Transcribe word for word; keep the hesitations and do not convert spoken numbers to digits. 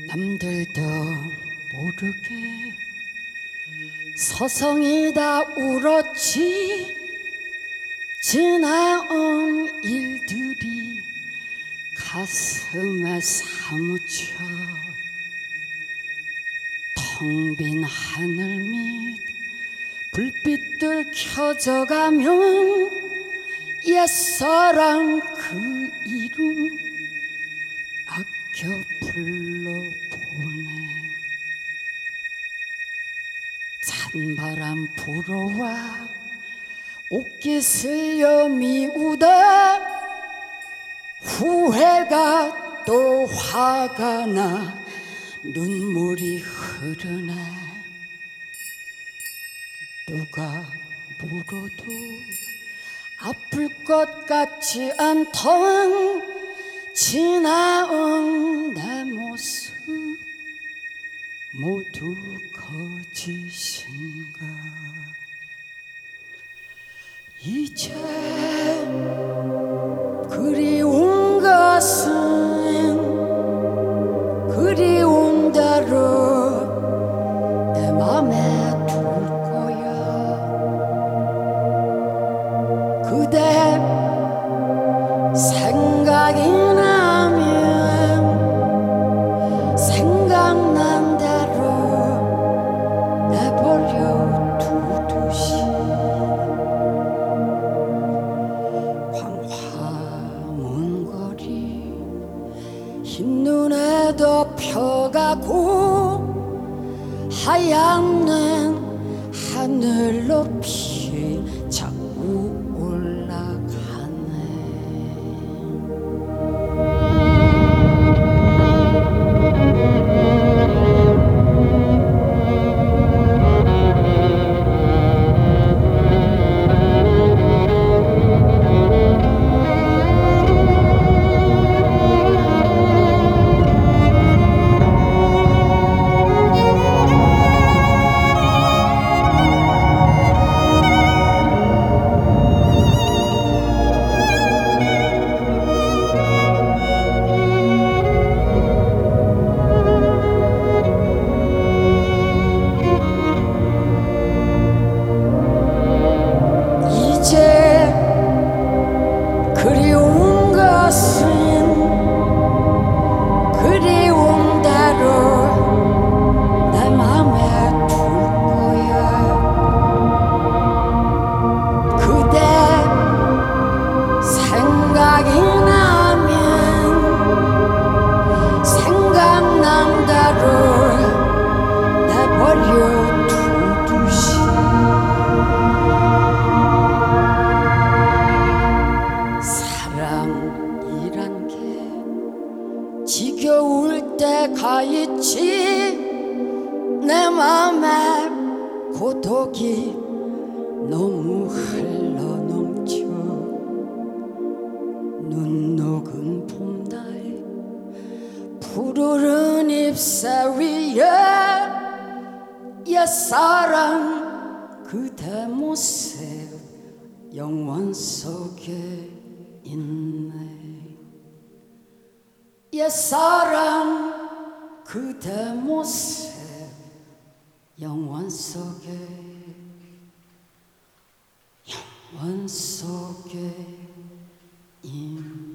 남들도 모르게 서성이 다 울었지. 지나온 일들이 가슴에 사무쳐 텅 빈 하늘 밑 불빛들 켜져가면 옛사랑 그 이름 아껴 불러보네. 찬바람 불어와 옷깃 슬려 미우다 후회가 또 화가 나 눈물이 흐르네. 누가 물어도 아플 것 같지 않던 지나온 내 모습 모두 거짓인가. 이제 그리운 것은 그리운 대로 내 맘에 둘 거야. 그대 생각이 나면 생각난 대로 내버려 두듯이 광화문거리 흰눈에 덮여가고 하얀 눈 하늘 높이 자꾸 올라가네. 그리운 것은 그리운 대로 내 맘에 둘 거야. 그대 생각이 나면 생각난 대로 내버려 두듯이 사랑이란 게 지겨울 때가 있지. 내 맘에 고독이 너무 흘러넘쳐 눈 녹은 봄날 푸르른 잎새 위에 옛사랑 그대 모습 영원 속에 있네. 옛사랑 그대 모습 영원 속에 영원 속에 있네.